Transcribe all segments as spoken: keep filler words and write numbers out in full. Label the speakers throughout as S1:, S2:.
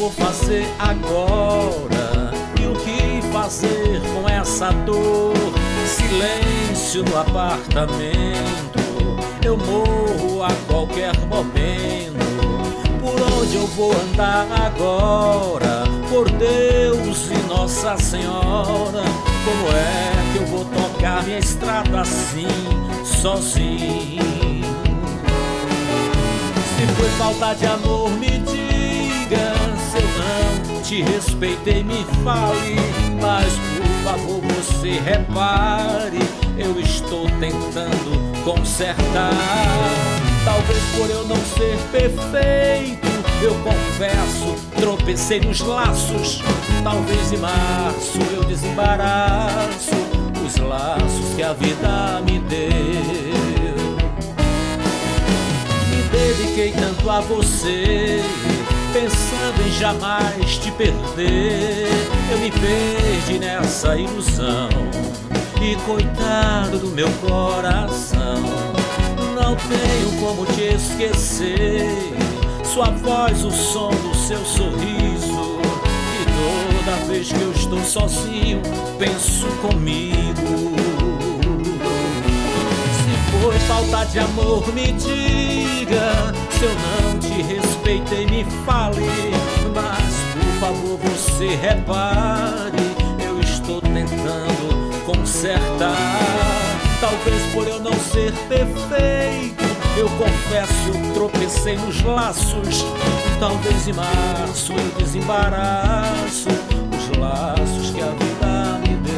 S1: vou fazer agora? E o que fazer com essa dor? Silêncio no apartamento, eu morro a qualquer momento. Por onde eu vou andar agora? Por Deus e Nossa Senhora, como é que eu vou tocar minha estrada assim, sozinho? Se foi falta de amor, me diga. Se eu não te respeitei, me fale. Mas por favor você repare, eu estou tentando consertar. Talvez por eu não ser perfeito, eu confesso, tropecei nos laços. Talvez em março eu desembaraço os laços que a vida me deu. Me dediquei tanto a você, pensando em jamais te perder. Eu me perdi nessa ilusão, e coitado do meu coração, não tenho como te esquecer. Sua voz, o som do seu sorriso, e toda vez que eu estou sozinho, penso comigo. Se foi falta de amor, me diga. Se eu não te respeitei, me fale. Mas por favor você repare, eu estou tentando consertar. Talvez por eu não ser perfeito, eu confesso, eu tropecei nos laços. Talvez em março eu desembaraço os laços que a vida me deu.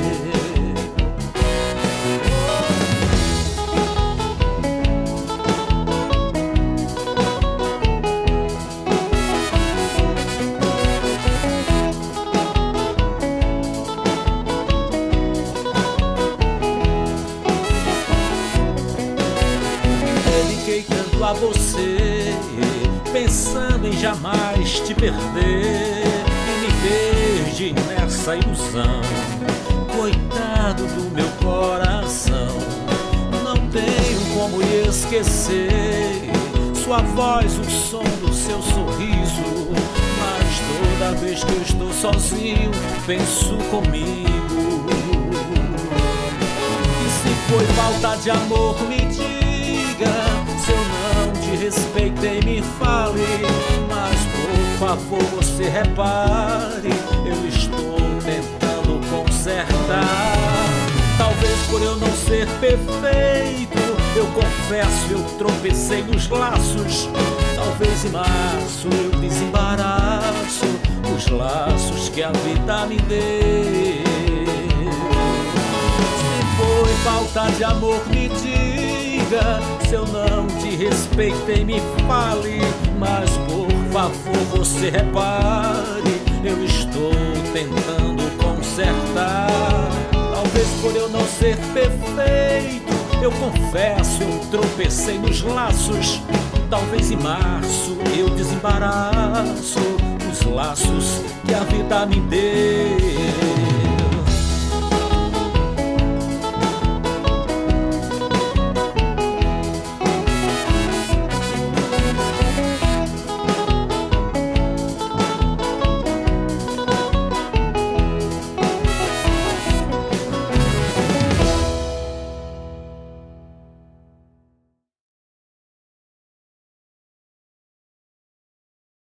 S1: A você, pensando em jamais te perder, e me perdi nessa ilusão. Coitado do meu coração, não tenho como esquecer sua voz, o som do seu sorriso. Mas toda vez que eu estou sozinho, penso comigo. E se foi falta de amor, me diga. Se eu não te respeitei, me fale. Mas por favor você repare, eu estou tentando consertar. Talvez por eu não ser perfeito, eu confesso, eu tropecei nos laços. Talvez em março eu desembaraço os laços que a vida me deu. Se foi falta de amor, me diga. Se eu não te respeitei, me fale. Mas por favor você repare, eu estou tentando consertar. Talvez por eu não ser perfeito, eu confesso, eu tropecei nos laços. Talvez em março eu desembaraço os laços que a vida me deu.